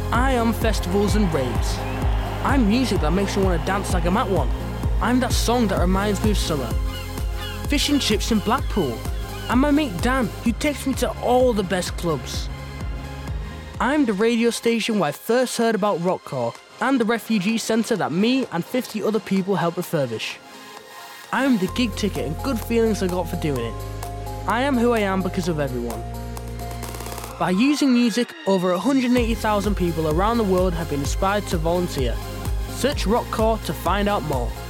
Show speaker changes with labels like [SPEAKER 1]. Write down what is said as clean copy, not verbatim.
[SPEAKER 1] I am festivals and raves. I'm music that makes me want to dance like I'm at one. I'm that song that reminds me of summer. Fish and chips in Blackpool. I'm my mate Dan, who takes me to all the best clubs. I'm the radio station where I first heard about Rockcore and the refugee centre that me and 50 other people helped refurbish. I'm the gig ticket and good feelings I got for doing it. I am who I am because of everyone. By using music, over 180,000 people around the world have been inspired to volunteer. Search Rockcore to find out more.